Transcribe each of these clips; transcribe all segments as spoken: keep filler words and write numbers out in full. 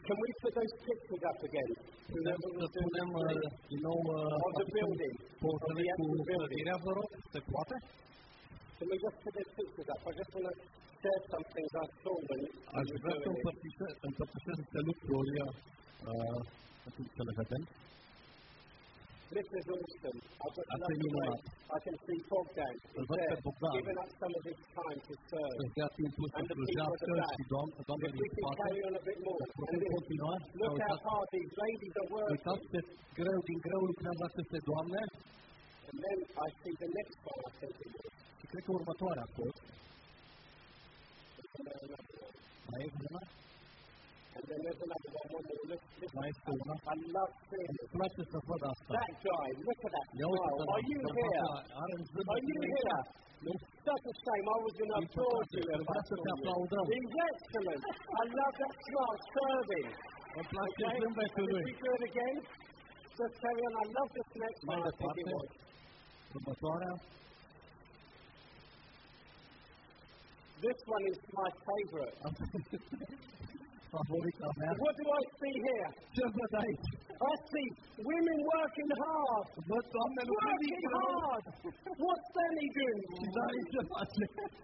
Can we put those pictures up again? Putem să punem uh, din nou uh, of the building, pozele cu clădirea, vă rog, se poate? Can we just put those pictures up? I just want to share some things I saw when Aș you were vrea să doing it. împărtășesc niște lucruri uh, să le vedem. This is awesome. I've got Asta e another way. minunat. I can see Bogdan. Îl He's văd pe there, Bogdan. giving up some of his time to serve. Să-ți dea timpul să And the people at slujească the back. și Doamne, Doamne If din we can spate. carry on a bit more. Putem continua? Look how hard these ladies are working. Uitați ce greu, din greu lucrează aceste doamne. And then I see the next one, I think it is. Și cred că următoarea a fost. Mai e una? And then there's another one. one more. Look, look. Mai este una? I love seeing it. Îmi place să văd asta. That guy, look at that Ia smile. uite-te, Are you here? are în zâmbet. Are you here? It's such a shame. I was going to applaud you if I Vreau să te saw you. aplaudăm. He's excellent. I love that smile, serving. Îmi place Okay? zâmbetul Can lui. we do it again? Just carry on. I love this next Mai one. I think it departe, was. următoarea. This one is my favorite. Favorita mea. What do I see here? Ce văd aici? I see women working hard. Văd doamne lucrând din Working greu. hard. What's Danny doing? Și Dani ce face?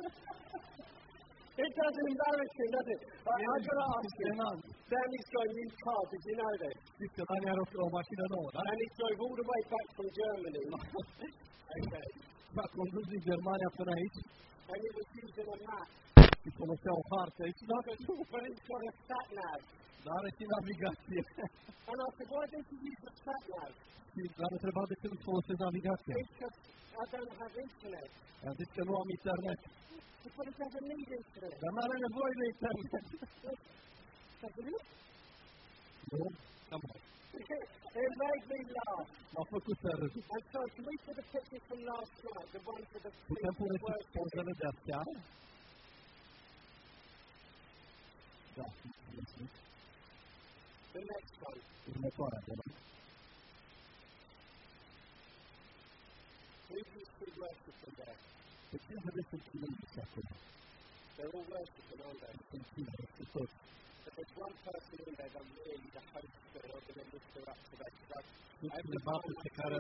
It doesn't embarrass him, does it? I, I've got to ask you. Impresionant. Danny's got a new car. Did you know that? Știți că Dani are o, o mașină nouă, da? And he drove all the way back from Germany. Okay. S-a condus din Germania până aici And he was using a map. și folosea o hartă aici, da? But he's got a sat nav. Dar are și navigație. And I said, why don't you use the sat nav? Și l-am întrebat de ce nu folosesc navigația. It's just, I don't have internet. Am zis că nu am internet. But it doesn't need internet. Dar n-are nevoie de internet. Doesn't it? Nu? Cam It made me laugh. m-a făcut să râd. And so, can we put the picture from last night, the one for the Putem pune și worship? pozele de aseară? Da, mulțumesc. The next one. Următoarea, de la. Who do you see worshiping there? Pe ce vedeți în chinezi acolo? They're all worshiping, aren't they? Sunt chinezi, sunt toți. But there's one person in there that really the Holy Spirit are going to lift her up today. So, Sunt cineva pe care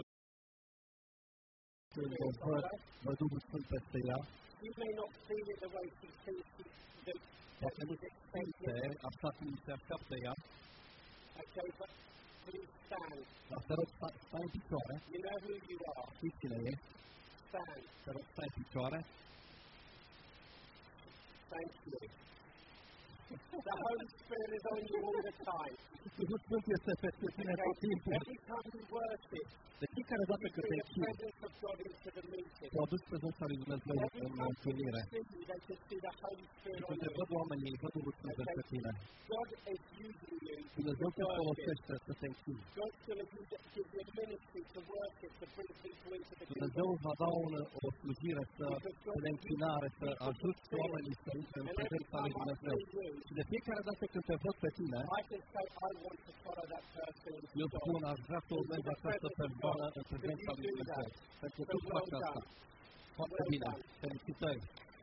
când o văd, vă Duhul Sfânt peste ea, you may not feel it the way she feels it. poate nu se simte așa cum se așteaptă ea, Okay, but please stand. dar te rog, stai, stai în picioare, You know who you are. știi cine e, Stand. te rog, stai în picioare. Thank you. The Holy Spirit is on you all the time. Duhul Sfânt este peste tine tot timpul. Every time you worship, De fiecare dată you când te bring the închini, presence of God into the meeting. tu aduci prezența lui Dumnezeu Every în time întâlnire. they see you, they can see the Holy Spirit Și on când te you. văd oamenii, văd Duhul Sfânt peste tine. God is using you Dumnezeu to te worship. folosește să te închini. God's going to give give you a ministry to worship, to bring people into the kingdom. Dumnezeu îți va da un, o slujire să, să de închinare, să ajuți oamenii să intre în prezența lui Dumnezeu. Și de fiecare dată când te văd pe tine, I can say, I want to follow that person. eu spun, aș vrea să urmez această persoană în prezența lui Dumnezeu. Pentru că tu faci asta. Foarte bine. Felicitări.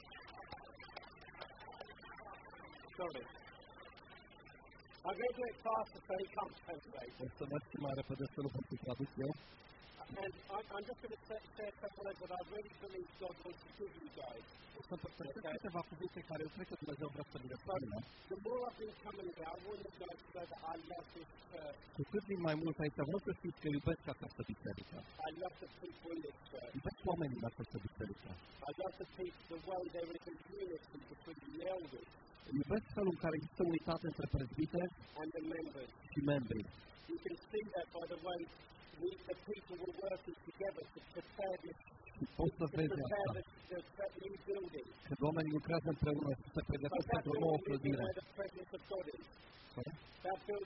Sorry. I'm going to do it faster so he can't translate. O să merg și mai repede să nu pot să traduc eu. And I'm, I'm just going to say, share some words that I really believe God wants to give you guys. O să împărtășesc câteva cuvinte care eu cred că Dumnezeu vrea să mi le spună. The more I've been coming here, I want you guys to know that I love this church. Cu cât din mai mult aici, vreau să știți că iubesc această biserică. I love the people in this church. Iubesc oamenii în această biserică. I love the people, the way there is a unity between the elders Iubesc felul în care există unitate între prezbiteri and the members. și membrii. You can see that by the way we, the people were working together to prepare this, Și poți să to vezi prepare asta. the, the, that new building. Când oamenii lucrează împreună și se But pregătesc that pentru o nouă building isn't clădire. where the presence of God is. Sorry? That building isn't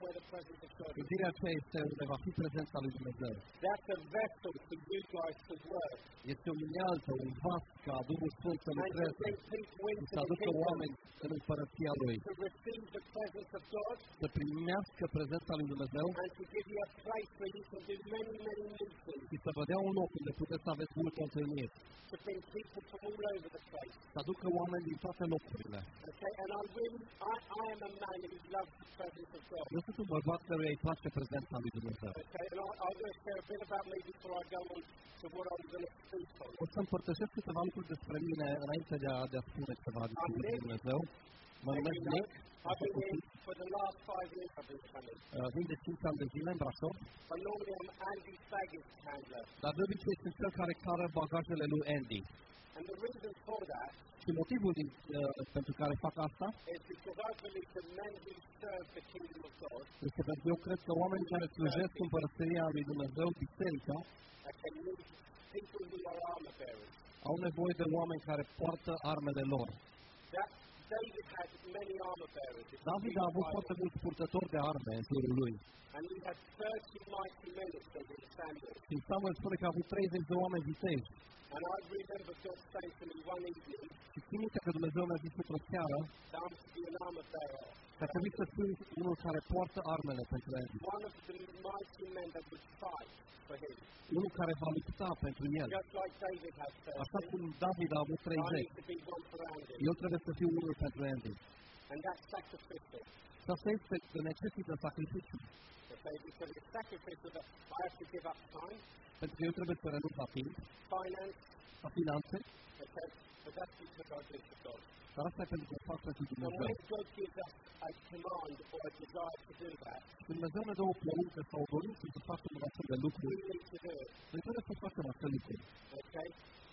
where the presence of God is. Clădirea aceea este unde va fi prezența lui Dumnezeu. That's a vessel to utilize His word. Este o unealtă, un vas ca Duhul Sfânt să And to lucreze bring people și into să the aducă kingdom, oameni în împărăția Lui. to receive the presence of God, Să primească prezența lui Dumnezeu and to give you a place where you can do many, many meetings, și să vă dea un loc unde puteți să aveți multe întâlniri. to bring people from all over the place. Să aducă oameni din toate locurile. Okay, and I really, I, I am a man who loves the presence of God. Eu sunt un bărbat căruia îi place prezența lui Dumnezeu. Okay, and I, I'm going to share a bit about me before I go on to what I'm going to speak on. O să împărtășesc câteva lucruri despre mine înainte de a, de a spune ceva despre Am Nick. Dumnezeu. Mă As numesc you know, Nick. I've been here for the last five years. I've been coming. Uh, Vin de cinci ani de zile în Brașov, But normally I'm Andy's baggage handler. dar de obicei sunt cel care cară bagajele lui Andy. And the reason for that Și motivul din, uh, pentru care fac asta is because I believe the men who serve the kingdom of God, este pentru că eu cred că oamenii care slujesc împărăția lui Dumnezeu, biserica, okay, need people who are armor bearers. au nevoie de oameni care poartă armele lor. That David had many armor bearers. If you David read a the avut Bible. foarte mulți purtători de arme în jurul lui. And he had thirty mighty men, it says in Samuel. Și Samuel spune că a avut treizeci de oameni viteji. And I remember God saying to me one evening, Și țin minte că Dumnezeu mi-a zis într-o seară that I'm to be an armor bearer. că ar trebui să fiu unul care poartă armele pentru el. One of the mighty men that would fight for him. Unul care va lupta pentru el. Just like David had Așa thirty, cum David a avut I treizeci. need to be one for Andy. Eu trebuie să fiu unul pentru Andy. And that's sacrificial. Și asta este că necesită sacrificiu. Okay, because it's sacrificial that I have to give up time, Pentru că eu trebuie să renunț la timp, finance, la finanțe, okay, but that's because I do for God. dar asta e pentru că o fac pentru And Dumnezeu. when God gives us a command or a desire to do that, Dumnezeu ne dă o poruncă sau o dorință să facem un astfel de lucru. we need to do it. Noi trebuie să facem acel lucru. Okay?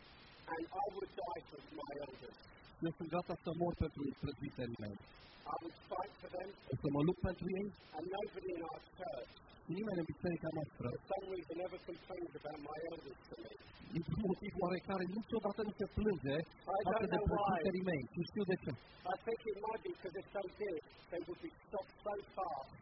And I would die for my elders. Eu sunt gata să mor pentru prezbiterii mei. I would fight for them, O să mă lupt pentru ei. and nobody in our church, Nimeni în biserica noastră, for some reason, ever complains about my elders to me. dintr-un motiv oarecare, niciodată nu se plânge față de know why. prezbiterii mei. Și știu de ce. I think it might be because if they did, they would be stopped so fast.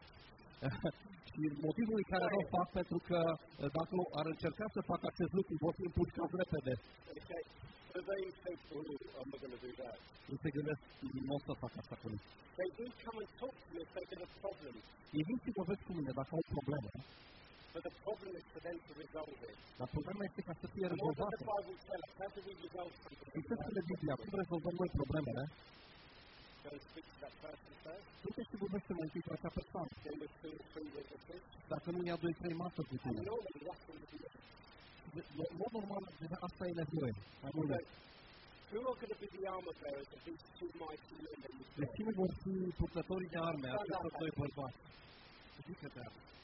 Și motivul în care nu o fac, pentru că dacă ar încerca să fac acest lucru, vor fi împușcați repede. Okay? So they think, oh, I'm not going to do that. Nu se gândesc, nu o să fac asta cu ei. They do come and talk to me if they get a problem. Ei vin și vorbesc cu mine dacă au probleme. But the problem is for them to resolve it. Dar problema este ca să fie And what does rezolvată. the Bible tell us? How do we resolve something? Și ce spune Biblia? Cum rezolvăm noi problemele? Go and speak to that person first. Du-te și vorbește mai întâi cu acea persoană. Then with two or three witnesses. Dacă nu ia doi, trei masă cu And tine. normally that's what we do. În mod normal, deja asta e nevoie. Mai mult. Who are going to be the armor bearers of these two mighty men that we Deci cine vor fi purtătorii de arme, acestor doi bărbați? Zice-te.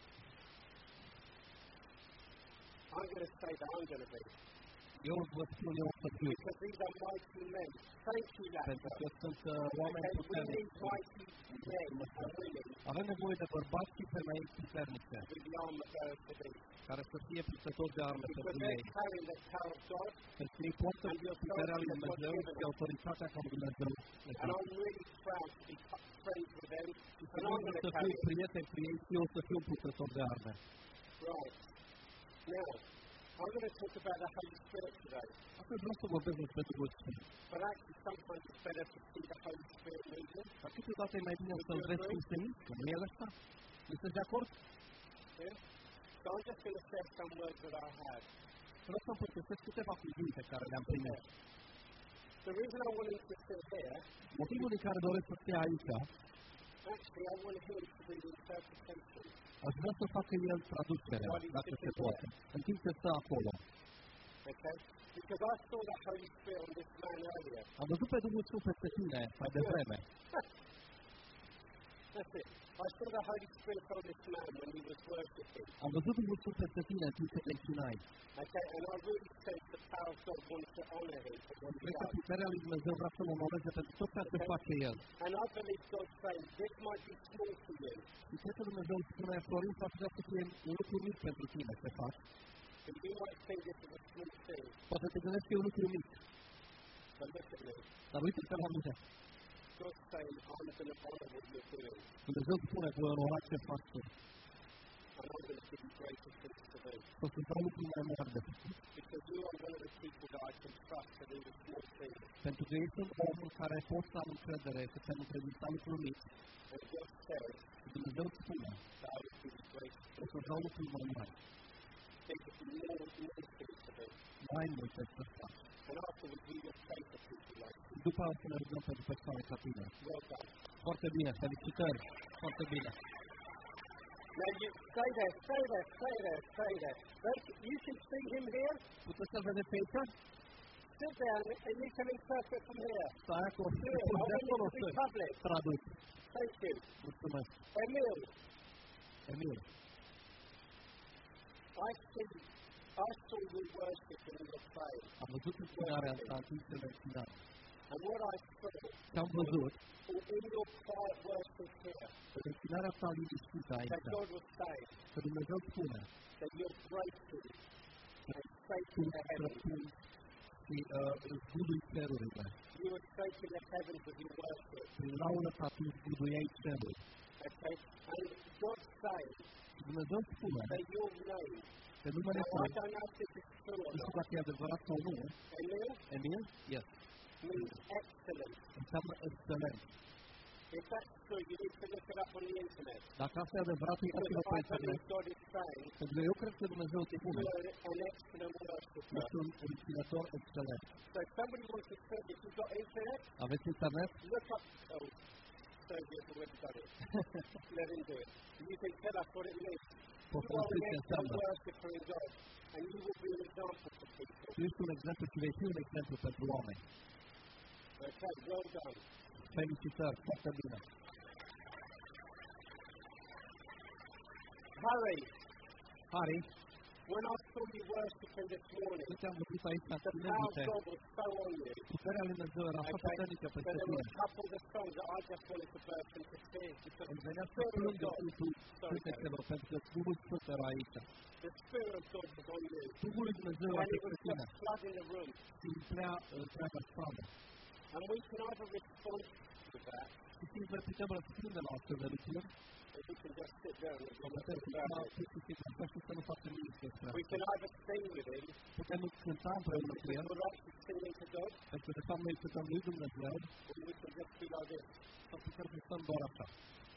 I'm going to say that I'm going to be. Eu vă spun eu să fiu. Because these are mighty men. Thank you, Pentru Lester. că sunt uh, oameni Okay, we puternici. need mighty men and women Avem nevoie de bărbați și femei puternice, with the armor bearers to be. care să fie purtători de arme Because pentru they're ei. carrying the power of God. Pentru că ei poartă puterea lui Dumnezeu și autoritatea ca Dumnezeu. And I'm really proud to be friends with them. Și And I'm să going to să carry fiu it. prieten cu ei și eu să fiu un purtător de arme. Right. Now, I'm going to talk about the Holy Spirit today. Astăzi vreau să vorbesc despre Duhul Sfânt. But actually, sometimes it's better to see the Holy Spirit moving. Dar câteodată e mai bine să-L vezi cum se mișcă, nu e așa? Sunteți de acord? Yeah? So I'm just going to share some words that I have. Vreau să împărtășesc câteva cuvinte care le-am primit. The reason I wanted to sit here, Motivul din care doresc să fie aici, actually, I want him to do the interpretation. aș vrea să facă el traducerea, dacă se poate, în timp ce stă acolo. Okay? Because I saw the Holy Spirit on this man earlier. Am văzut pe Duhul Sfânt peste tine mai devreme. That's it. I saw the Holy Spirit on this man when he was worshiping. Am văzut Duhul Sfânt peste tine în timp ce te închinai. Okay? And I really sense the power of God wants to honor him for what he Cred că does. puterea lui Dumnezeu vrea să mă onoreze pentru tot ceea ce face El. And I believe God's saying, this might be small for you, Și cred că Dumnezeu spune, Florin, s-ar putea să fie un lucru mic pentru tine ce faci. but you might think this is a small thing. Poate te gândești că e un lucru mic. But look at me. Dar uite-te la mine. God's saying, I'm going to honor what you're doing. Dumnezeu spune, voi onora ce faci tu. And I'm going to give you greater things to do. O să-ți dau lucruri mai mari de făcut. Because you are one of the people that I can trust to do the small things. Pentru că ești un om în care poți să am încredere, să te-am încredințat lucruri mici. And God says, Dumnezeu spune, that I will give you greater o things. să-ți dau lucruri mai mari. Think of the more, more things to do. Mai multe să faci. And afterwards, we will pray for people like you. După aceea să ne rugăm pentru persoane ca tine. Well done. Foarte bine, felicitări. Foarte bine. Now you stay there, stay there, stay there, stay there. They, you can see him here. Puteți să vedeți pe aici? Sit there and, and you can interpret from here. Stai acolo, Here, I de want acolo you to să be public. traduci. Thank you. Mulțumesc. Emil, Emil, I see, I saw you worship in the prayer. am văzut închinarea asta în timp ce ne închinam. And what I saw Ce am văzut, in your quiet worship here, în închinarea ta liniștită that aici, God was saying că Dumnezeu spune, that you're breaking and tu shaking the heavens. străpungi și uh, zgudui cerurile. You were shaking the heavens with your worship. Prin laudă ta tu zguduiai cerul. Okay? And God saying Și Dumnezeu spune, that your name, pe numele now tău, I don't know if this is true or nu știu not, dacă e adevărat sau nu, Emil, Emil? Yes. means excellent. Înseamnă excelent. If that's true, you need to look it up on the internet. Dacă asta e adevărat, uitați-vă Because pe I believe internet. God is saying Pentru că eu cred că Dumnezeu spune, you are an excellent worshiper. ești un închinător excelent. So if somebody wants to say, if you've got internet, Aveți internet? look up. Oh, Sergio's already done it. Let him do it. You can tell us what it means. Poți You să are spui an ce excellent înseamnă. worshiper in God, and you will be an example for people. Tu ești un exemplu și vei fi un exemplu pentru oameni. Okay, well done. Felicitări, foarte bine. Harry, Harry, when I saw you worshiping this morning, nu te-am văzut aici the cu power of medite. God was so on you. Puterea lui Dumnezeu era așa Okay, puternică so peste there were tine. a couple of the songs that I just wanted to burst into tears because Îmi the venea să Spirit of plângă God, cultul sorry, Gary, sântecelor, pentru că Duhul Sfânt era aici. the Spirit of God was on you, Duhul lui Dumnezeu era and it was peste tine just flooding the room. și umplea întreaga stradă. And we can either respond to that, Și fiind că putem răspunde la astfel de lucruri, or we can just sit there and sau not putem think să about stau it. pur și simplu așa și să nu facem nimic despre We asta. can either sing with Him, Putem cânta împreună cu El, we're actually singing to God, pentru că de fapt noi cântăm lui Dumnezeu, or we can just be like this. sau putem să stăm doar așa.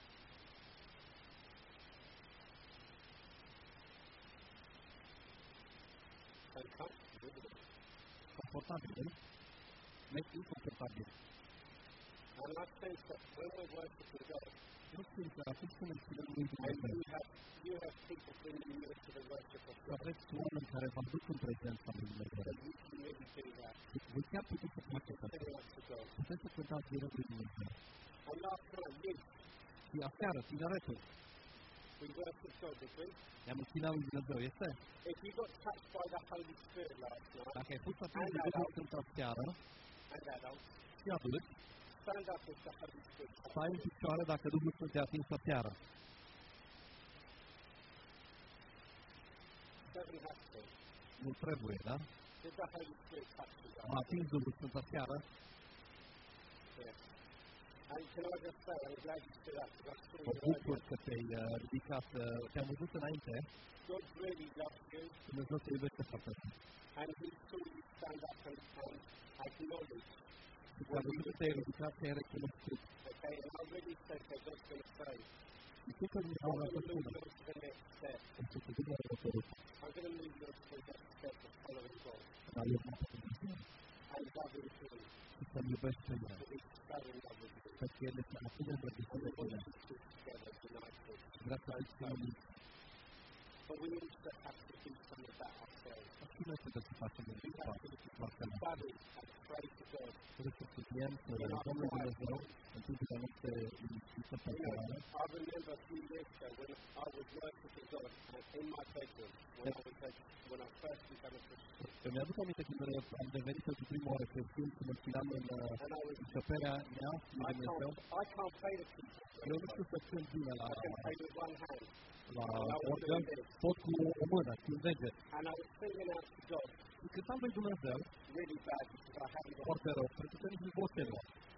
And comfortable, isn't it? Confortabil, nu? Mergi inconfortabil. And I think that when we're worshiping God, Nu simt că atunci când îți spunem lui and Dumnezeu, you have, you have people bringing you into the worship of că God, aveți oameni care vă aduc în prezența lui Dumnezeu. that you can really do that. Voi chiar puteți să faceți asta. Sing up to God. Puteți să cântați direct lui Dumnezeu. And last night, youth, Și aseară, tineretul, we worshiped God, did we? i-am închinat lui Dumnezeu. Este? If you got touched by the Holy Spirit last night, Dacă ai fost atins de Duhul Sfânt aseară, and adults, și adulți, stand up if the Holy Spirit touched stai în picioare dacă Duhul Sfânt te-a atins aseară. you. Doesn't have to. Nu trebuie, da? Did the Holy Spirit touch you? M-a atins Duhul Sfânt aseară. Yes. And can I just say, I'm glad you stood up because I saw Mă you bucur earlier. că te-ai uh, ridicat. uh, Te-am văzut înainte. God really loves you, Dumnezeu te iubește foarte mult. and He saw you stand up and, and acknowledge. Și te-am văzut că te-ai ridicat, te-ai recunoscut. Okay, and I really said that God's going to say, Și știu că Dumnezeu I'm vrea să going to move spună. you on to the next step. Este că Dumnezeu a hotărât. I'm going to move you on to the next step of following God Dar eu mă pe Dumnezeu and loving Him. și să-L iubesc pe El. He's so in love with you. Pentru că El este atât de îndrăgostit de We tine. want to stick together, united. Vrea să fiți unii. But we also have to do something about ourselves. Și noi trebuie să facem un We have to foarte mult. study and pray to God. Trebuie să studiem, să rugăm lui Dumnezeu în timpul noastre liniștită You pentru know, care I remember a few years ago when I was worshiping God in my bedroom when I was a, when I first became a Christian. Îmi aduc aminte când am devenit pentru prima oară creștin și mă țineam în And I was încăperea mea lui I Dumnezeu. can't I can't play the people. Eu nu știu să cânt bine la, I can play with one hand. la organ, pot cu o mână, cu un deget. And I was singing out to God Și cântam lui Dumnezeu really bad because I hadn't got foarte rău, pentru că nici nu pot să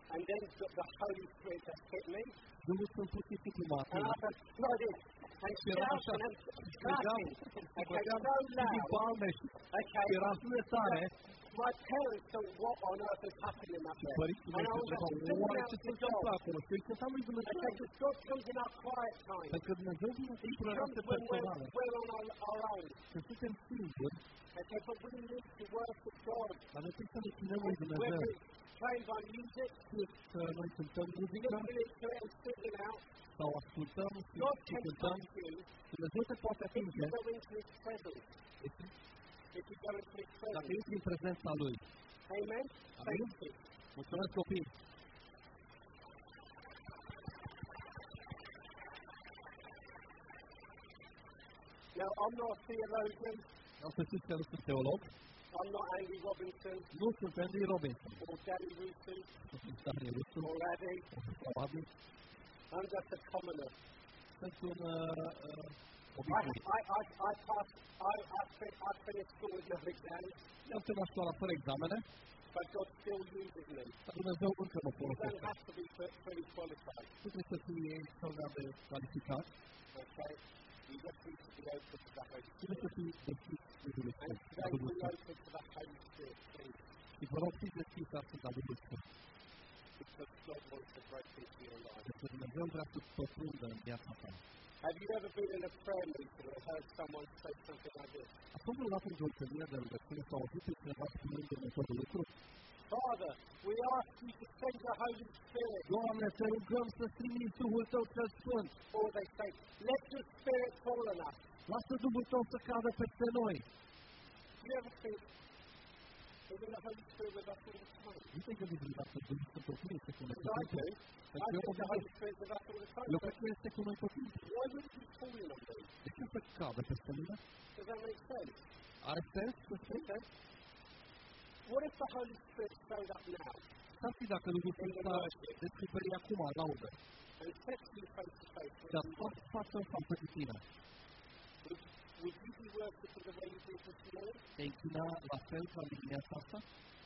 And then the, the Holy Spirit has hit me. Duhul Sfânt pur și simplu m-a And I atins. was like this. And Și eram așa, shouting and și strigam, clapping. și Okay, băteam so și din loud. palme și Okay. era atât de tare. My parents thought, what on earth is happening up there? Părinții And mei I se was întrebau, like, oare ce out se to întâmplă God. acolo? Și îi cântam lui Dumnezeu. Okay, because God comes in our quiet time. Pentru că Dumnezeu vine He într-o comes relație when we're, personală. we're on our, our own. Când suntem singuri, Okay, but we need to worship God. dar noi trebuie să ne ținem lui Dumnezeu. Whether it's playing by music, Fie că noi cântăm muzică listening to it and singing out, sau ascultăm și, God și can cântăm, touch you Dumnezeu te poate if atinge you go into His presence. If you go into His dacă presence. intri în prezența Lui. Amen? Amin? Thank you. Mulțumesc, copii! Now, I'm not a theologian. Am să știți că nu sunt teolog, I'm not Andy Robinson nu sunt Andy Robinson, or Danny Russo nu sunt Stanley Rusu, or Addy. probabil, I'm just a commoner. sunt un uh, uh, I, obișnuit. I, I, I passed, I, I, fin- I finished school with no exams, Eu am terminat școala fără examene, but God still uses me. dar Dumnezeu încă mă You don't folosește. have to be fu- fully qualified, Nu trebuie să fii extraordinar de calificat, okay? You just need to be open to the Holy trebuie să fii deschis Duhului And Sfânt, la today Duhul we Sfânt. open to the Holy Spirit, please, Și vă rog, fiți deschis astăzi la Duhul Sfânt. because God wants to break into your life. Pentru că Dumnezeu vrea să pătrundă în viața ta. Have you ever been in a prayer meeting or heard someone say something like this? A fost vreodată într-o întâlnire de rugăciune sau auzit pe cineva spunând următorul lucru? Father, we ask you to send the Holy Spirit. Doamne, te rugăm să trimiți Duhul Tău cel Sfânt. Or they say, let your Spirit fall on us. Lasă Duhul Tău să cadă peste noi. Do you ever think, isn't the Holy Spirit with us all the time? Nu te gândi vreodată că Duhul Sfânt oricum este cu noi. Because I do. I Pentru că eu think mă the Holy gândesc, Spirit is with us all the time. eu cred că este cu noi tot timpul. Why would he be falling on me? De ce să cadă peste mine? Does that make sense? Are sens să spun? Okay. What if the Holy Spirit showed up now S-ar fi dacă Duhul Sfânt s-a descoperit acum în laudă. and said to you face to face, Dar fac față în față cu tine. would, would you be worshipping the way you did this morning? Te închina la fel ca în dimineața asta?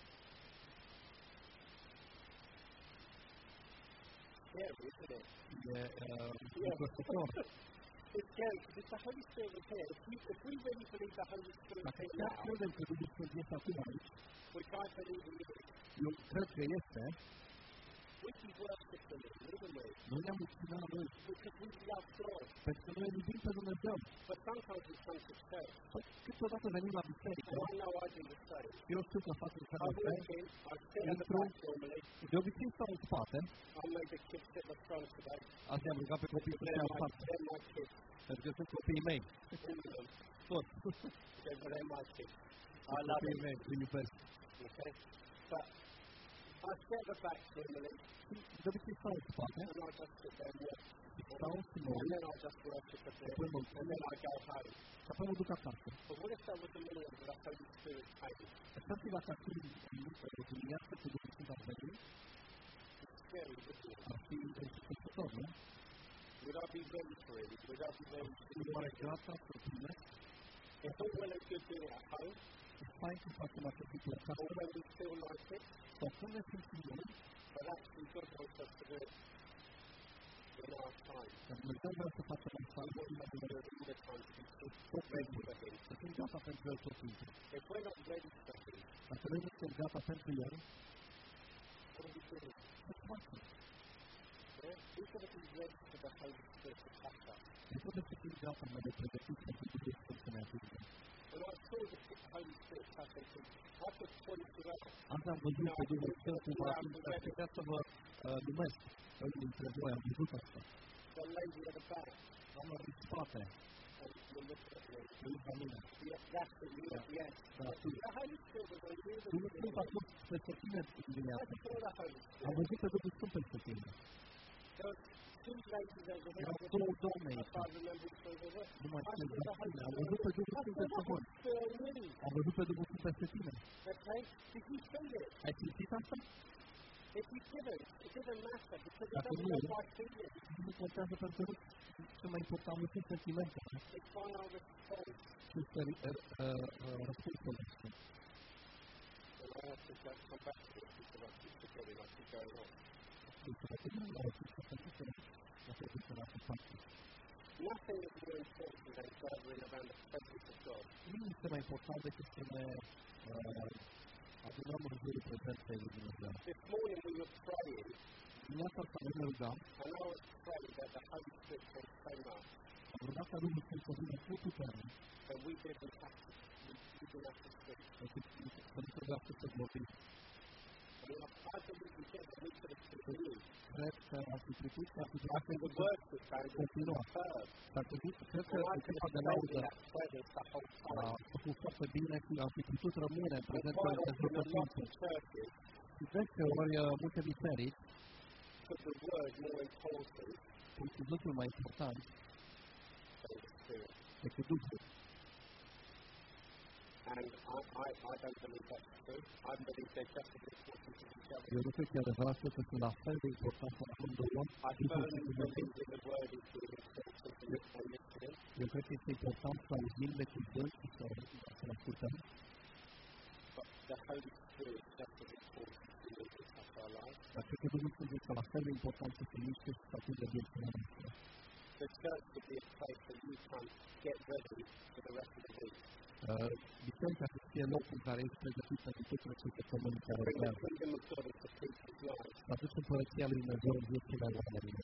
Scary, isn't it? E uh, învățător. It's scary because if the Holy Spirit was here, if we, if we really believe the Holy Spirit is Dacă here chiar now, credem că Duhul Sfânt este acum aici, which I believe he is, eu cred că este, we can worship him, wouldn't we? noi ne-am închinat lui. Because we love God. Pentru că noi îl iubim pe Dumnezeu. But sometimes we come to church, Păi, câteodată venim la biserică, and I know I do the same. eu știu că fac în I felul ăsta, walk in, I sit at the intru, back normally, de obicei stau în spate, I make the kids sit at the front today. azi am rugat pe copii să They're stea în my, spate, they're my kids. pentru că sunt copiii mei, All of them. toți, Okay, but they're my kids. I sunt love copiii them. mei, îi iubesc. Okay? But I sit at the back normally, De obicei stau în spate, and I just sit there and watch. stau și mă And uit, then I just worship a bit, apoi mă and then I go home. și apoi mă duc acasă. But what if that was the morning that the Holy Spirit came? S-ar fi dacă ar fi o dimineață cu Duhul Sfânt ar veni, It's scary, isn't it? ar fi începător, nu? Would I be ready for it? Would I be ready to Sunt oare gata să primesc? It's all well and good doing it at home, E fain să facem acest lucru acasă, or when we feel like it, sau când ne simțim noi, but actually God wants us to do it in our time. că Dumnezeu vrea să facem asta, He wants us to do it all the time to be tot ready timpul, for Him. să fim gata pentru El tot timpul. If we're not ready for Him, Dacă noi nu suntem gata pentru El, what are we doing? ce facem? Yeah? We've got to be ready for the Holy Spirit to touch us. Nu trebuie să fim gata mai de pregătit pentru Duhul Sfânt să ne atingă. When I saw the Holy Spirit touch us, I could point to that. Azi am văzut pe Duhul Sfânt cum a atins, dar putea să vă uh, numesc unul dintre voi, am văzut asta. The lady at the back, Doamna din spate, and you look at me. se uit la mine. Yeah, that's it, yeah, yes. Da, tu. The Holy Spirit was on you. Duhul Sfânt a fost peste tine I dimineața. saw the Holy Am Spirit. văzut pe Duhul Sfânt peste tine. There were two ladies over here. Erau două doamne I aici. can't remember which one they were. Nu mai I știu saw the exact Holy cine. Am Spirit. văzut pe Duhul I Sfânt saw the peste voi. Holy Spirit on me. Am văzut pe Duhul Sfânt peste tine. Okay? Did you feel it? Ai simțit asta? If you didn't, it doesn't matter because it Dacă doesn't nu, go by feeling. nu contează pentru că cel mai important nu sunt sentimentele, It's by our response. ci este uh, uh, răspunsul nostru. And I I have to like, come back to it because I keep forgetting I keep going on. Nothing is more important than gathering around the presence of God. Nu este mai important decât să ne adunăm în jurul prezenței lui Dumnezeu. This morning we were praying, Dimineața asta ne rugam, and I was praying that the Holy Spirit came so much am rugat ca Duhul Sfânt să vină cu putere, that we didn't have to, we, we didn't have to speak. să nu trebuiască să vorbim. I mean, I believe we did, and we could have continued. Cred că ar fi putut să ar fi I think the worship band was continuat. superb. S-ar trebui, cred că And I could echipa have de stayed in laudă that presence the whole a time. făcut foarte bine și ar fi putut rămâne în And prezența quite lui often Dumnezeu a tot lot timpul. of churches Și deseori multe biserici put the word more important pun cuvântul mai important than the Spirit. decât Duhul. And I, I, I don't believe that's true. I believe they're just as important as each other. Eu nu cred că e adevărat că sunt la fel de important la amândouă. I firmly believe that the word is being important and listening. Eu cred că este important să auzim de cuvânt și să să ascultăm. But the Holy Spirit is just as important to live in our lives. Dar cred că Duhul Sfânt este la fel de important să se miște și să atingă viețile noastre. The church should be a place that you can get ready for the rest of the week. Biserica să fie locul în care ești pregătit pentru tot aceste săptămâni care Bring the urmează. kingdom of God into people's lives. Să aduci împărăția lui Dumnezeu în viețile oamenilor.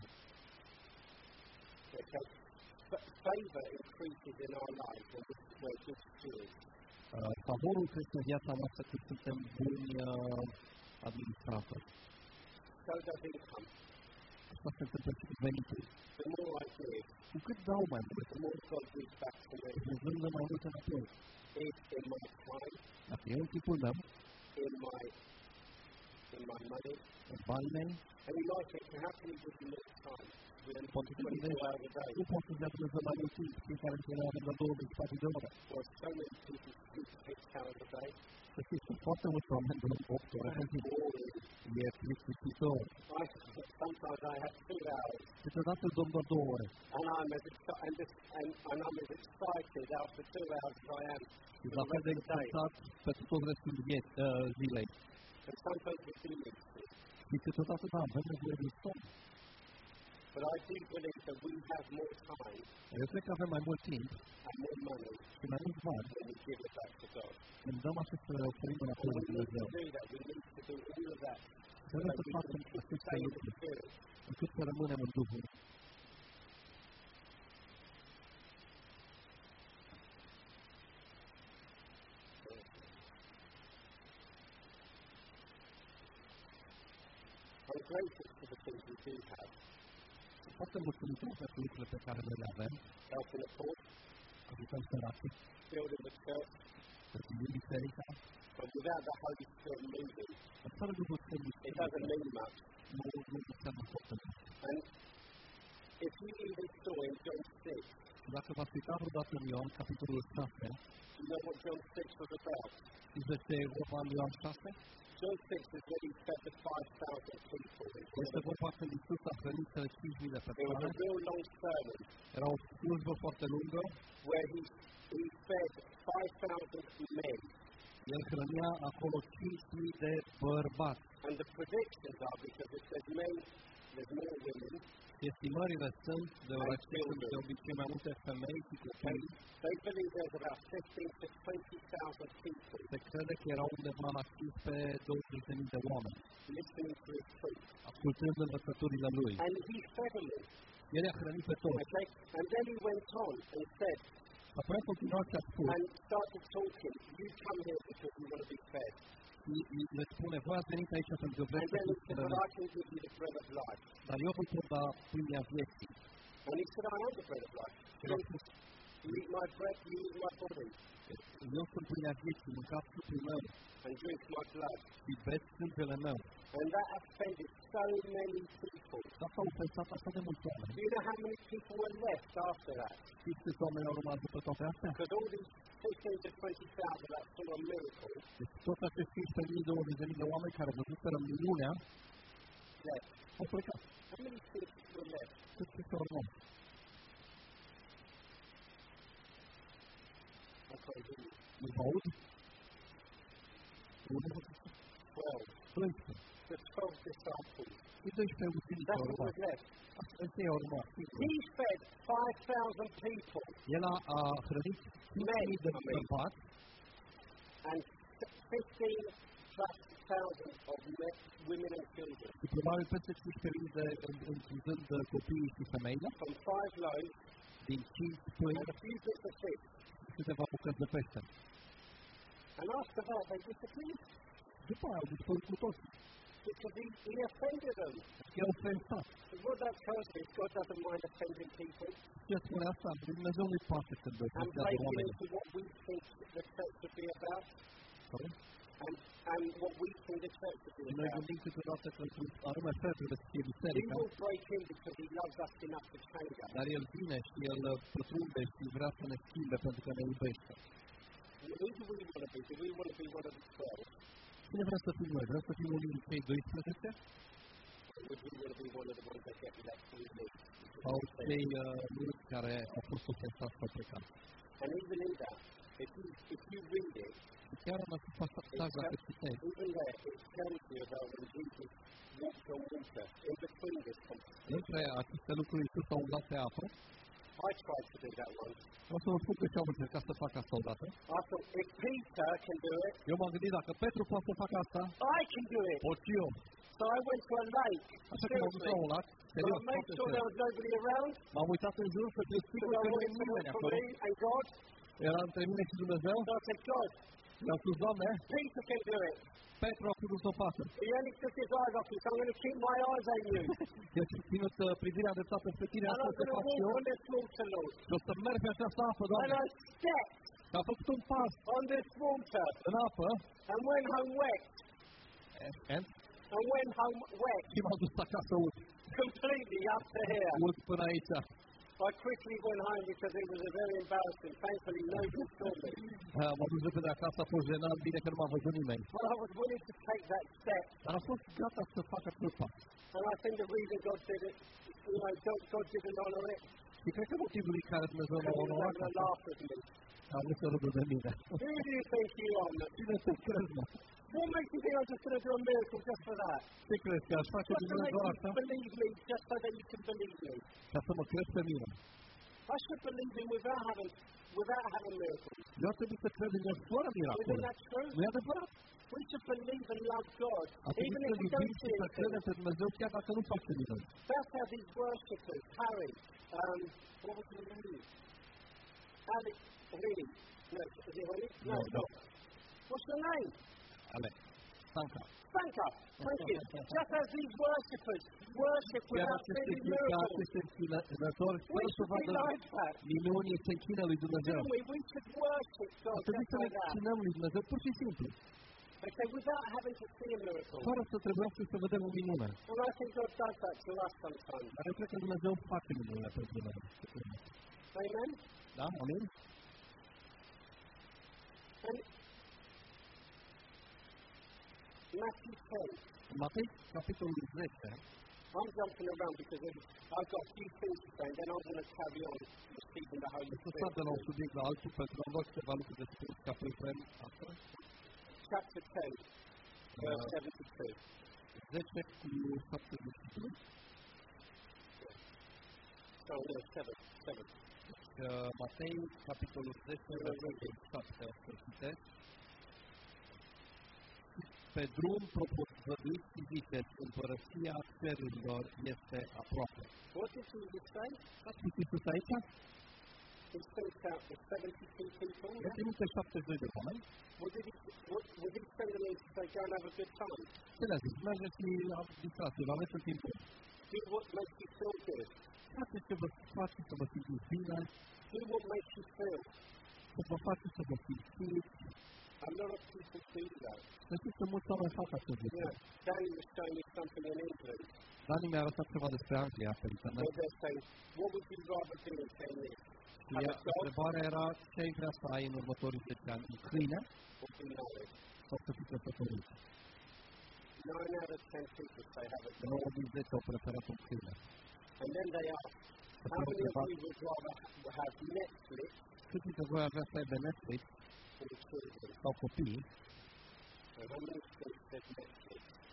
Okay? But favor increases in our lives when we're good stewards. Uh, favorul crește în viața noastră când suntem buni uh, administratori. So does income. Asta se întâmplă și cu venitul. The more I give, Cu cât dau mai mult, the more God gives back to me. Dumnezeu îmi dă mai mult înapoi. It's in my time, Dacă e în timpul meu, in my in my money. în banii mei, And you might think, how can you give me more time? We only poate have să twenty-four gândești, hours a day. nu poți să-ți dea Dumnezeu mai mult timp, fiecare dintre noi avem la douăzeci și patru de ore. Well, so many people sleep six hours a day. Să știți, sunt foarte mulți oameni dorm opt ore pe zi. E plictisitor. I, sometimes I have two hours. Câteodată dorm doar două ore. And I'm as exci- and, this, and, and I'm as excited after two hours as I am Și for la the fel rest de of the day. excitat pentru tot restul vieții, uh, zilei. And sometimes we do need to. Și câteodată, da, avem nevoie de somn. But I do believe that we have more time Eu cred că avem mai mult timp and more money și mai mulți bani when we give it back to God. când dăm aceste oferime înapoi And lui we need Dumnezeu. to do that. We need to do all of that so Trebuie that să we facem can aceste stay in the lucruri, Spirit. încât să rămânem în Duhul. I'm grateful for the things we do have. Sunt foarte mulțumitor pentru lucrurile pe care le avem, Helping the poor, ajutăm săracii, building the church. construim biserica, But without the Holy Spirit moving, dar fără Duhul Sfânt it doesn't mean much. nu nu înseamnă foarte mult. And if you even saw in John six, Și dacă v-ați uitat vreodată în Ioan, capitolul șase, you know what John six was about? știți despre vorba în Ioan șase? John six is when he fed the five thousand people. Este vorba când Iisus a hrănit cele cinci mii de It was a persoane. real long sermon Era o slujbă foarte lungă. where he, he fed five thousand men. El hrănea acolo cinci mii de bărbați. And the predictions are, because if there's men, there's more women. Estimările sunt, deoarece sunt de obicei mai multe femei și They, copii. they believe there's about fifteen to twenty thousand people Se crede că erau undeva la cincisprezece douăzeci de mii de oameni, listening to his truth. ascultând învățăturile lui. And he fed them all. El i-a hrănit pe toți. Okay? And then he went on and said, Apoi a continuat și a spus, and started talking, you come here because you want to be fed. și le spune, voi ați venit aici pentru că And vreți să then he fiți said, well, hrăniți, I can give you the bread of life. dar eu vă pot da pâinea vieții. And he said, I am the bread of life. Și l-a spus, You eat my bread, you eat my body, eu sunt pâinea vieții, mâncați trupul meu and drink my blood. și beți sângele meu. And that offended so many people. Asta a ofensat așa de mulți oameni. Do you know how many people were left after that? Știți câți oameni au rămas după toate astea? Because all these fifteen to twenty thousand that saw a miracle, Deci toți acești cincisprezece mii douăzeci de mii de oameni care văzuseră minunea left. au plecat. How many people were left? Cât câți au rămas? I can't hear you. Nu vă aud? Nu vă aud? doisprezece. the twelve disciples. Și doisprezece ucenici That's au what urmat. was left. Ăsta i-a urmat. He fed five thousand people El a, a hrănit cinci mii de bărbați and fifteen plus thousand of men, women and children. și probabil peste cincisprezece mii de incluzând copiii și femeile, From five loaves din cinci pâini and a few bits of fish. și câteva bucăți de pește. And after that they disappeared. După aia au dispărut cu toți. Because he, he offended them. I-au ofensat. And what that tells me is God doesn't mind offending people Ce spune asta? Dumnezeu nu-i pasă când and ofensează breaking oamenii. into what we think the church should be about Sorry? and, and what we think the church should be Și noi about. gândim câteodată că într-un anume fel trebuie să fie He biserica, will break in because he loves us enough to change us. dar El vine și El pătrunde și vrea să ne schimbe pentru că ne iubește. Who do we want to be? Do we want to be one of the twelve? Cine vrea să fim noi? Vrem să fim unul din cei doisprezece? Or would we want to be one of the ones that get left in the list? Sau cei uh, mulți care au fost ofensați sau plecați? And even in that, if you, if you read it, Și chiar în acest pasaj, dacă citești, even there, it tells you about when Jesus walked on water in between this conversation. între aceste lucruri Iisus a umblat pe apă. I tried to do that once. O să vă spun că și am încercat să fac asta odată. I thought, if Peter can do it, Eu m-am gândit, dacă Petru poate să facă asta, I can do it. pot și eu. So I went to a lake, Așa că m-am dus la un lac, but serios, I made foarte sure there serios. was nobody around, M-am uitat în jur să fiu sigur because I că nu e wanted to nimeni look for acolo. me and God. Era între mine și Dumnezeu. So I said, God, I-am spus, Doamne, Peter can do it. Petru a putut să o facă. He only took his eyes off you, so I'm going to keep my eyes on you. Eu am ținut uh, privirea îndreptată spre tine, And asta I'm o să going to fac și walk eu. on this water, Lord. Și o să merg pe această apă, And Doamne. I stepped Și am făcut un pas on this water în apă and went home wet. and, And went home wet, și m-am dus acasă ud. completely up to here. Ud până aici. I quickly went home because it was a very embarrassing. Thankfully, nobody saw me. Uh, m-am dus repede acasă, a fost jenant, bine că nu m-a văzut nimeni. But I was willing to take that step. Dar am fost gata să fac acest pas. And I think the reason God did it, you know, God, God didn't honor it. Și cred că motivul din care Dumnezeu m-a He was onorat having a asta, laugh with me. a vrut să râdă de mine. Who do you think you are? Cine te crezi, mă? What makes you think I'm just going to do a miracle just for that? Ce crezi, că aș face Just to Dumnezeu make doar you asta? believe me, just so that you can believe me. Ca să mă crezi pe mine. I should believe him without having, without having miracles. Eu ar trebui să cred în El fără Isn't miracole. that true? Nu e adevărat? We should believe and love God, Ar trebui even să if we iubim don't și see să it. credem pe Dumnezeu chiar dacă nu face minuni. That's how these worshippers, Harry, um, what was his name? Harry, really? No, is it Harry? No, No, it's no. not. What's your name? Ale, Stanca. Sanka. Thank you. Just as these worshippers worship Chiar without aceste, seeing ca miracles. aceste închinători, We fără să should be vadă like that. minuni, se închină lui Dumnezeu. Shouldn't we? We should worship God Ar trebui just să ne like that. închinăm lui Dumnezeu, pur și simplu. Okay, without having to see a miracle. Fără să trebuiască să vedem o minune. And I think God does that to us sometimes. Dar eu cred că Dumnezeu face minunea pentru noi. Amen? Da? Amin? And Matthew ten. Matei, capitolul zece, I'm jumping around because I've got a few things to say, and then I'm going to carry on receiving the Holy să sar de la un Spirit. subiect la altul pentru că am luat câteva lucruri de spus ca să vrem asta. Chapter ten, verse Uh, seventy-two. zece cu șaptezeci și doi. Oh, no, seven, seven. Uh, Matei, capitolul zece, versetul șapte, o să citesc. Pe drum propovăduiți și ziceți, împărăția cerurilor este aproape. What did Jesus say? Ați citit sus aici? He sent out the seventy-two people. Eu Yeah? țin pe șaptezeci și doi de oameni. What did he, what, what did he send them in to say, go and have a good time? Ce le-a zis? Mergeți și distrați-vă, aveți un timp bun. Do what makes you feel good. Faceți ce vă faceți să vă simțiți bine, Do what makes you feel. să vă faceți să vă simțiți. A lot of people do that. Să știți că mulți oameni fac acest lucru. Yeah. Danny was showing me something in England. Dani mi-a arătat ceva despre Anglia pe internet. Where they're saying, what would you rather do in ten years? Și ea- întrebarea era ce ai vrea să ai în următorii zece ani, un câine Or be married? sau să fii căsătorit. Nine out of ten people say have a dog. nouă din zece au preferat un câine. And then they ask, Să how fie many of întrebat, you would rather ha- have Netflix cât dintre voi avea să aibă Netflix or children? sau copii And how many people said Netflix? și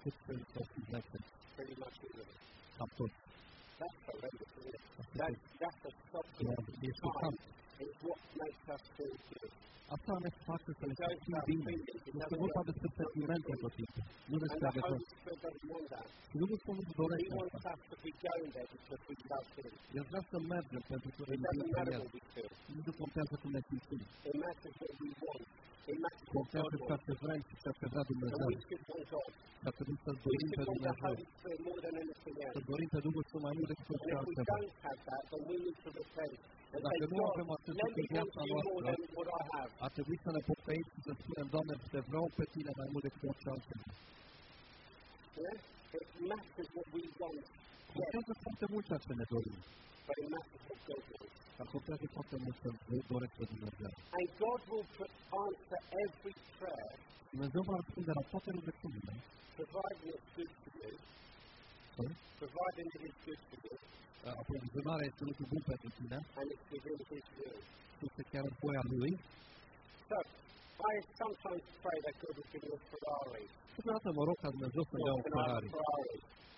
cât să fizește. Pretty much all of it. Cam tot. That's horrendous, isn't it? That, that's a stop to E șocant. It's what makes us feel good. Asta ne face să ne simțim bine. Este vorba despre sentimente tot timpul. Nu And despre the adevăr. Holy Spirit doesn't want that. Și Duhul Sfânt nu He dorește wants asta. us to be going there because we love Him. El vrea să mergem pentru că It ne doesn't iubim matter El. what we feel. Nu contează cum ne simțim. It matters what we want. It matters what God Contează ceea wants. ce vrem și ceea ce vrea And Dumnezeu. we should want God. Dar trebuie să We dorim should pe want the Dumnezeu. Holy Spirit more than anything Să else. dorim pe Duhul Sfânt mai mult decât And orice if we altceva. don't have that, then we need to repent. And say, Dacă nu God, avem acest let lucru me în want viața you more noastră, than what I have. ar trebui să ne pocăim și să spunem, Doamne, te vreau pe Tine mai mult decât orice altceva. Yeah? It matters what we want. Yes, Contează foarte mult ceea ce ne dorim. but it matters what God wants. Dar contează foarte mult să doresc pe Dumnezeu. And God will put- answer every prayer, Dumnezeu va răspunde la toate rugăciunile. providing it's good for you. Sorry? Providing it is good for you. Aprovizionarea este lucru bun pentru tine And it's within His will. și este chiar în voia Lui. So, I sometimes pray that God will give me a Ferrari. Câteodată mă rog ca Dumnezeu să-mi dea Or un can I have Ferrari. a Ferrari?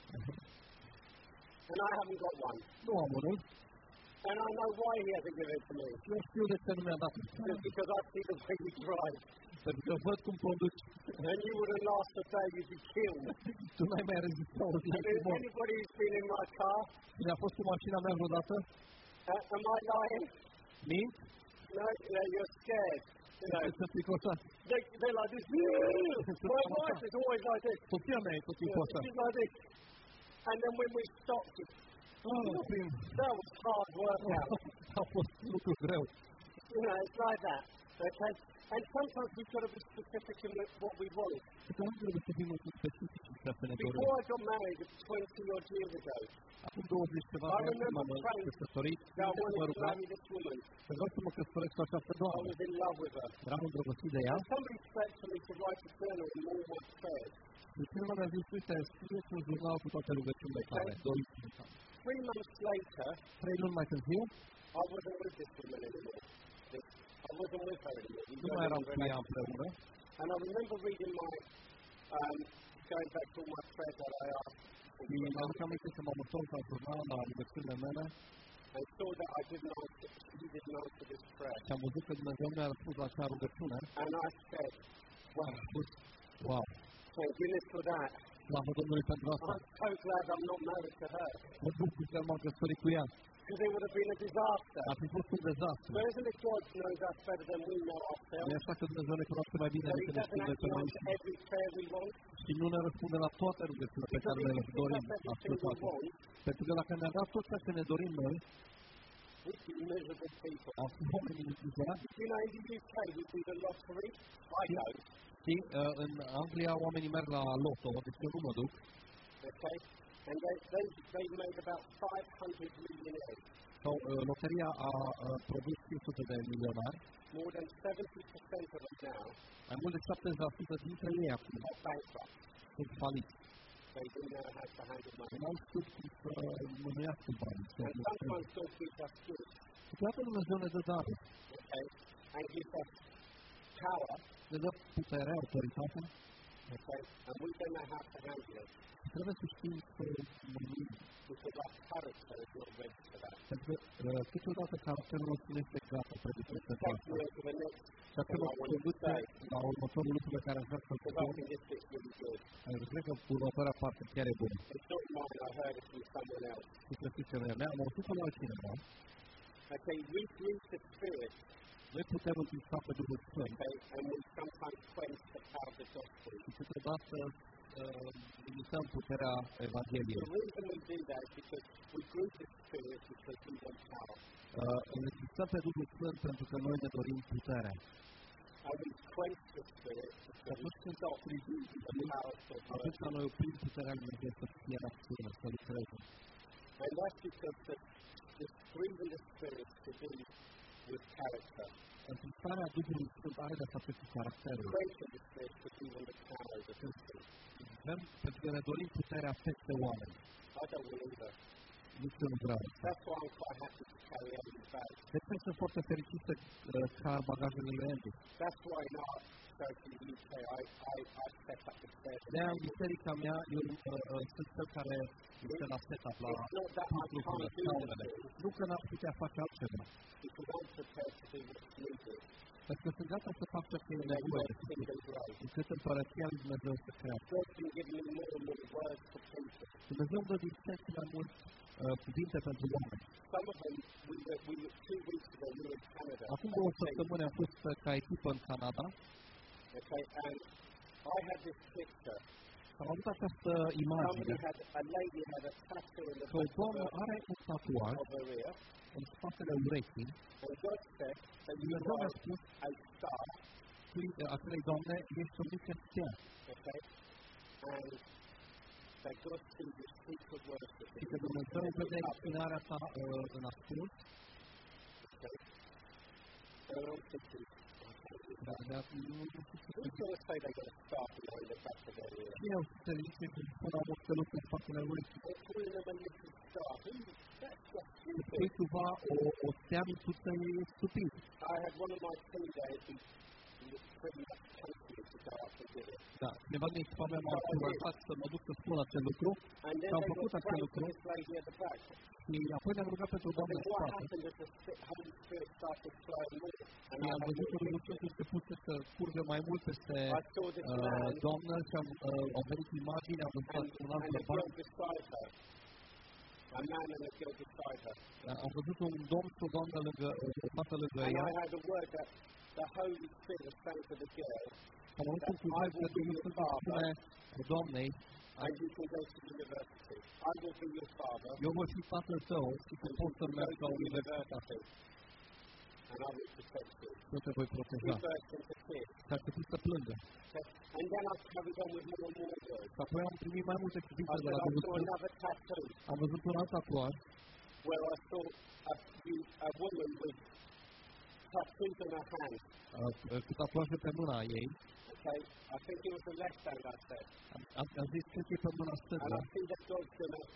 And I haven't got one. Nu am unul. And I know why He hasn't given it to me. Eu știu de ce nu mi-a dat. Just because I see the way you drive. Pentru că văd cum conduci. And you wouldn't last a day, you'd be killed. Tu n-ai mai rezistat o zi Have și mor. anybody who's been in my car? Cine a fost cu mașina mea vreodată? Uh, am I lying? Mint? No, no, you're scared. You know, Este fricoșat. they, they're like this. My wife is always like this. Soția mea e tot timpul Yeah, așa. she's like this. And then when we stopped, it, Ah, prin... that was hard work out. A fost lucru greu. You know, it's like that. Okay? And sometimes we've got to be specific in what we want. Câteodată trebuie să fim mai specifici și să ne dorim. Before I got married twenty odd years ago, Acum douăzeci ceva I de ani când remember m-am praying căsătorit, that I mă wanted to rugam marry this woman. să vreau să mă căsătoresc cu această I doamnă. was in love with her. Eram îndrăgostit de ea And somebody said to me to write a journal in all my prayers. și cineva mi-a zis, uite, scrieți un jurnal cu toate rugăciunile tale, dorințele tale. Three months later, Trei luni mai târziu, I wasn't with this woman anymore. This- I wasn't with her anymore. We nu weren't mai eram in a cu ea relationship. împreună. And I remember reading my, um, going back to all my prayers that I asked, Și mi-aduc aminte că m-am întors la jurnal, la rugăciunile mele and saw that I didn't answer, he didn't answer this prayer. și am văzut că Dumnezeu mi-a răspuns la acea rugăciune. And I said, Wow, am spus, wow, thank goodness for that. slavă Domnului pentru asta. I'm so glad I'm not married to her. Mă bucur că m-am căsătorit cu ea. Because it would have been a disaster. Ar fi fost un dezastru. So isn't it God knows us better than we know Nu ourselves? e așa că Dumnezeu ne cunoaște mai bine That He decât ne doesn't spune pe actually noi answer every prayer we want? și nu ne răspunde la toate rugăciunile pe care Because le if He dorim gives us everything we ascultate. want, Pentru că dacă ne-a dat tot ceea ce ne dorim noi, we'd be miserable people. am fi oameni izolați. You know, in the U K we do the lottery. I don't. Știi, uh, în Anglia oamenii merg la loto, deci eu nu mă duc, Okay? And they, they, they made about five hundred millionaires. sau uh, loteria a uh, produs cinci sute de milionari, More than seventy percent of them now mai mult de șaptezeci la sută dintre ei acum are bankrupt. sunt faliți. They didn't know how to handle money. Nu au știut cum să mânuiască banii. să And administreze. sometimes God gives us good, Câteodată Dumnezeu ne dă daruri, okay? And gives us power, ne dă putere, autoritate, okay? And we don't know how to handle it trebuie să știm să mânuim. because our character is not ready for that. Pentru că uh, câteodată caracterul nostru nu este gata pregătit pentru Take asta. me on to the next, Și acum mă conduce la următorul lucru pe care aș vrea să-l because I spun. think this bit's really good. Eu cred că următoarea parte chiar e bună. It's not mine, I heard it from someone else. Și să știți că noi am auzit-o la altcineva. Okay, we grieve the Spirit, Noi putem întrista pe Duhul Sfânt. okay? And we sometimes quench the power of the gospel. Și câteodată uh, limităm puterea Evangheliei. The reason we do that is because we grieve the Spirit because we want power. Uh, Întristăm pe Duhul Sfânt pentru că noi ne dorim puterea. And we quench the Spirit Și because we atunci când stop privim the power of God. atunci noi oprim puterea Lui Dumnezeu să fie în acțiune, să lucreze. And that's because the, the grieving the Spirit to do with character. Întristarea Duhului Sfânt are de-a face cu caracterul. Quenching the Spirit to do with the power of the gospel. Vrem, pentru că ne dorim puterea peste oameni. I don't want either. Nu sunt vreau. That's why I'm quite happy to carry on with that. De ce sunt foarte să fericit să uh, car bagajele lui Andy. That's why in our church in the U K, I, I, I set up the stairs. De-aia în biserica mea, eu uh, uh, sunt cel care este la setup, la It's not that I lucrurile, can't do scaunele. anything, Nu că n-ar putea face altceva, because I'm prepared to do what's needed. pentru că sunt gata să fac ce e Let nevoie, God's kingdom grow. încât împărăția lui Dumnezeu să crească. God's been giving me more and more words for people. Dumnezeu îmi dă din ce în ce mai mult uh, cuvinte pentru oameni. Some of them, we were, we were two weeks ago, we were in Canada. Acum două săptămâni am fost uh, ca echipă în Canada. Okay, and I had this picture. Am avut această imagine Somebody had, a lady had a tattoo in the că o back of doamnă her, are un tatuaj of her ear, în spatele urechii. and God said that you Dumnezeu mi-a are spus a star, acelei doamne, ești o mică stea. okay, and that God sees your secret worship. Și că Dumnezeu vede închinarea ta uh, în ascuns. Okay. And I'm thinking, Dar de acum nu știu ce who's going to say they got a star behind the back of their ear? Cine o să se ridice și spune au o steluță în spatele urechii? They're calling them a little star. Who? That's just Spui stupid. cumva o, o stea micuță e stupid. I had one of my team days who was pretty much telling me to go up and do it. Da, cineva din echipa mea m-a încurajat să mă duc să spun acest lucru And then și am they făcut were acest praying lucru for this lady at the back. și apoi ne-am rugat pentru But doamne then în what spate. happened is the Spi- Holy Spirit started flowing more. And Și I am had văzut că more Duhul Sfânt început să curgă mai mult peste I saw this uh, man doamnă și am, uh, au venit imagini, am văzut and, un alt and a bărbat. girl beside her. A man and a girl beside her. Am văzut un domn și o doamnă lângă, o fată lângă And ea. I had a word that the Holy Spirit was saying to the girl, Am avut un cuvânt că Duhul Sfânt spune doamnei, and you can go to university. I will be your father. eu voi fi tatăl tău și tu poți să mergi la universitate. And I will protect you. Nu te voi He proteja. burst into tears. Și a început să plângă. Okay? And then I carried on with more and more words. Și apoi am primit mai multe I cuvinte de said, la I Duhul saw Sfânt. another tattoo Am văzut un alt tatuaj where I saw a, a woman with tattoos on her hand. uh, cu tatuaje pe mâna ei. Okay? I think it was the left hand, I said. Am, am, am zis că e pe mâna And stângă. I see that God's going to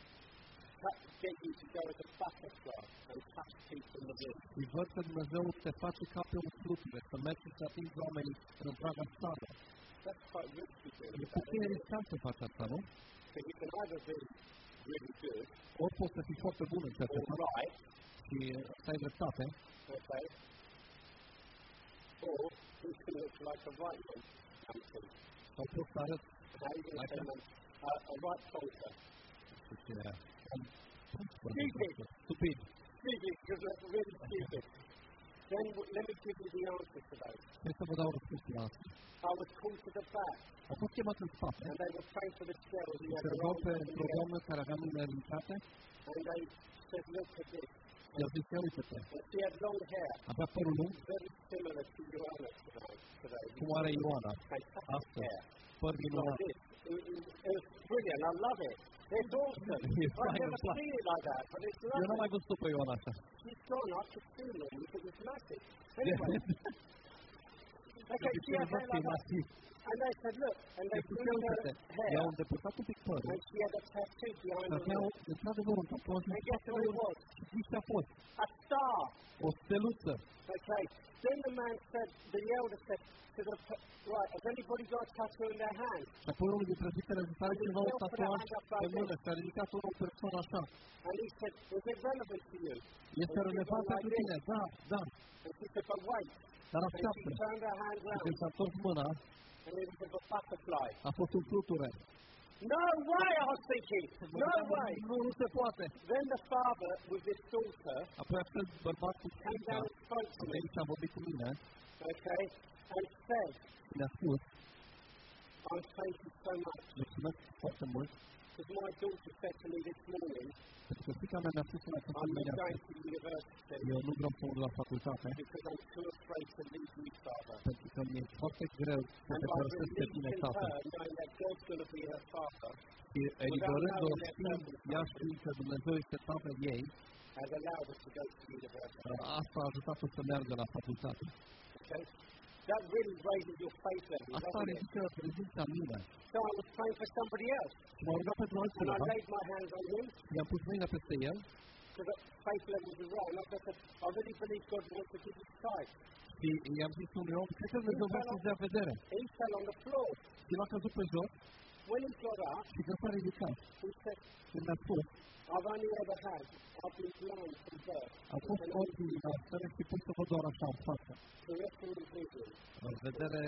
get you to go as a butterfly and touch people in the room. Și văd că Dumnezeu te face ca pe un fluture, să mergi și să atingi oamenii în întreaga stare. That's quite risky doing E that. puțin riscant să faci asta, nu? Because you can either be really good Ori poți să fii foarte bun în ceea ce or faci right, și să ai dreptate, okay, or you can look like a right one. Something. sau poți să arăți How are you going to like say a, man? Uh, a right soldier. stupid. Stupid. Stupid, because that's really stupid. Then w- let me give you the answer to those. Hai să vă dau răspunsul la asta. I was called to the back, Am fost chemat în spate, and they were praying for this girl who had se her rugau arms pe up in într-o the air. doamnă care avea mâinile ridicate And they said, look at this. și a zis, ia uite-te, And she had long hair, avea părul lung, very similar to Joanna today. today. cum are Ioana, Fantastic astăzi, hair. păr Like minunat. this. It, it, it was brilliant. I love it. It's awesome. It's I've fine, never it's fine. seen it like that, but it's Eu n-am lovely. mai văzut-o pe Ioana așa. She's gone. I could see her because it's massive. Anyway, okay, she had hair like that. And they said, look, and they Deci, grew her uite, hair, i-au îndepărtat un pic părul, and she had a tattoo behind și her aveau, ear. într-adevăr, un tatuaj în And guess spatele what it was? ei. Și a fost A star. o steluță. Okay. Then the man said, the elder said to the, pe- right, has anybody got a tattoo in their hand? Și apoi unul dintre fetele zis, are cineva un tatuaj pe mână și a ridicat o persoană așa. And he said, is it relevant to you? Este relevant pentru tine? Da, da. And she said, but wait. Dar And așteaptă. she turned her hand Și round, când s-a întors mâna, and it was a butterfly. a fost un fluture. No way, I was thinking. No way. Nu, nu se poate. Then the father with his daughter Apoi acel bărbat cu came fiica down and spoke to a me, venit și a vorbit cu mine okay, and said, și mi-a spus, I thank you so much. mulțumesc foarte mult, Because my daughter said to me this morning, pentru că fiica mea mi-a spus în această I'm not dimineață, going to university eu nu vreau să merg la facultate, because I'm too afraid to leave you, Father. pentru că mi-e foarte greu să And te by părăsesc pe tine, releasing tată. her, knowing that God's going to be her Father, Și eliberând-o știind, ea știind că Dumnezeu este tatăl ei, has allowed us to go to university. asta a ajutat-o să meargă la facultate. Okay? That really raises your faith level, Asta doesn't it? ridică credința în mine. So I was praying for somebody else. Și m-a rugat pentru And I altcineva, laid my hands on him i-am pus mâinile peste el, so that faith levels are right. And I said, I really believe God wants to give you sight. Și i-am zis unui om, cred că Dumnezeu vrea să-ți dea vedere. He fell on the floor. Și l-a căzut pe jos When he got up, și când s-a ridicat, he said, când a spus, I've only ever had, I've been blind from birth. a fost ochii din naștere și pot să văd doar așa în față. Peripheral vision. O vedere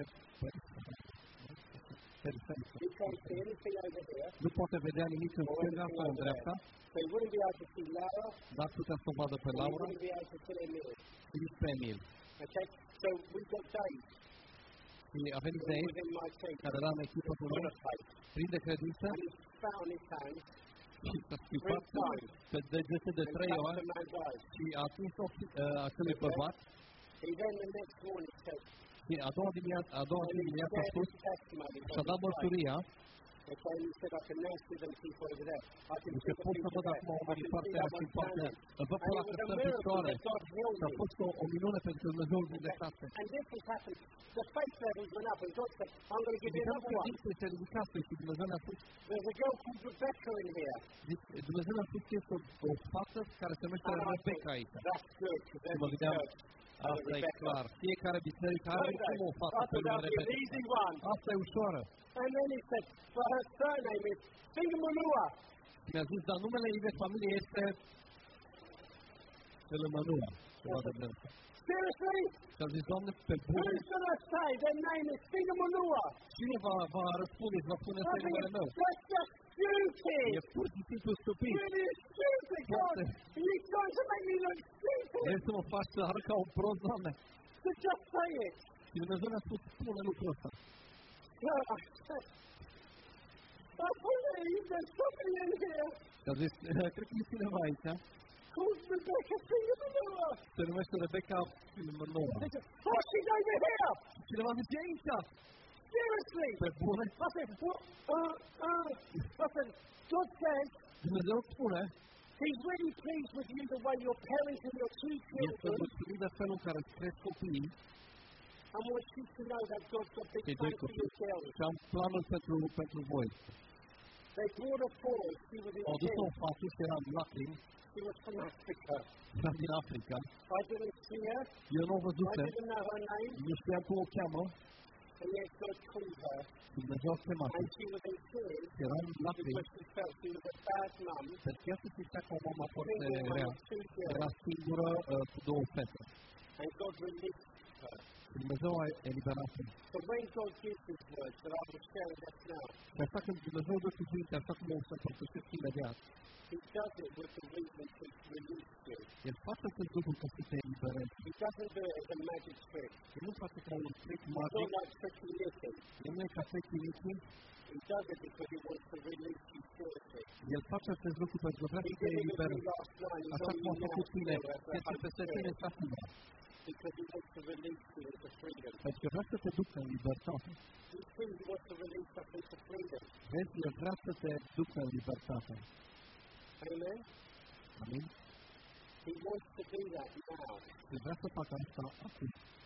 periferică. He can't see anything over here. Nu poate vedea nimic în stânga sau în dreapta, So he wouldn't be able to see Laura. dar putea să o vadă pe He Laura wouldn't be able to see Emil. și nici pe Emil. Okay? So we've got Dave. Și a venit de aici, Within my team. care era în echipă cu noi, Full of faith. plin de credință And he spat on his hands. și s-a schipat pe degete de And trei touched ori the man's eyes. și a atins ochii uh, acelui bărbat. He then the next morning said, Și a doua dimineață, a doua zi dimineață a spus, și-a dat mărturia, Okay, he said, I can now see them people over there. I can zice, see the pot să people văd there. acum I oamenii can see partea aia that și one partea aia. standing. Îl văd pe And la it was că a stă în miracle picioare. that God healed Și a him. fost o, o minune pentru că Dumnezeu îl vindecase. And this has happened. The faith levels went up and God said, I'm going to give you Ridicăm another one. credințe, se ridicase și Dumnezeu ne-a spus, There's a girl called Rebecca in here. zice, Dumnezeu ne-a spus că este o, o fată care se numește And I Rebecca thought, aici. that's good, because Și mă every gândeam, church has a asta e Rebecca. clar. Fiecare biserică are Okay. oricum o fată I pe thought nume that would be an Rebecca. easy one. Asta e ușoară. And then he said, but her surname is Singamanua. Și mi-a zis, dar numele ei de familie este Călămănua. Ceva de genul. Seriously? Și a zis, Doamne, pe bune, Who's going to say their name is Singamanua? cine va, va răspunde și va spune I să think numele meu? it's that's just stupid. E pur și simplu stupid. Really stupid, God. You're trying to make me look stupid. Vrei să mă faci să arăt ca un prost, Doamne? So just say it. Și Dumnezeu ne-a spus, spune lucrul ăsta. No, I said, I believe there's somebody in here Și a zis, cred că e cineva aici, called Rebecca Singamanua. se numește Rebecca Călămănua. They said, oh, she's over here. Și cineva zice, e aici, Seriously. pe bune. I said, what? Uh, uh. I said, God says Dumnezeu spune, He's really pleased with you the way you're parenting your two este children. mulțumit de felul în care îți cresc copiii, I want you to know that God's got big cei doi plans for copii, your girls. și am planul pentru, pentru voi. They brought a boy. She was in Au dus o tears. fată și era în lacrimi, She was from Africa. era din Africa. I didn't see her. Eu nu o I văzusem, didn't know her name. nu știam cum o cheamă, And yet God called her. și Dumnezeu a chemat. And she was in tears Și era în lacrimi, because she felt she was a bad mum. pentru că ea se simțea ca o mamă foarte Single mum rea. of two girls. Era singură uh, cu două fete. And God released her. Și Dumnezeu a eliberat-o. So when God gives His words that I will share with us now, Și așa când Dumnezeu dă cuvinte, așa cum o să împărtășesc imediat, He does it with the reason to release you. El face acest lucru ca să te eliberezi. He doesn't do it as a magic trick. El nu face ca un trick It's magic, not like tricky knitting. el nu e ca trick knitting, He does it because He wants to release you spiritually. El face acest lucru pentru că vrea He să te did it with me eliberezi. last night. He's Așa on cum you a now făcut tine, still as the este Holy peste tine Spirit. și acum. Because He wants to release you into freedom. Pentru că vrea să te ducă în libertate. You see, He wants to release us into freedom. Vezi, El vrea să te ducă în libertate. Amen? Amin? He wants to do that now. El vrea să facă asta acum.